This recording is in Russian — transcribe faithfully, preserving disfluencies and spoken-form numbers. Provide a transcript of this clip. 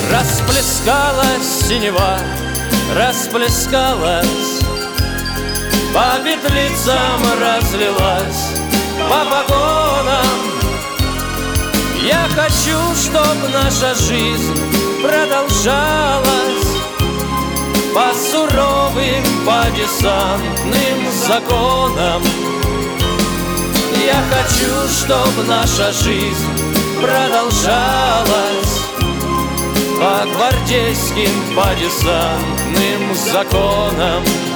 Расплескалась синева, расплескалась, по петлицам разлилась, по погонам. Я хочу, чтоб наша жизнь продолжалась по суровым, по десантным законам. Я хочу, чтоб наша жизнь продолжалась по гвардейским, по десантным законам.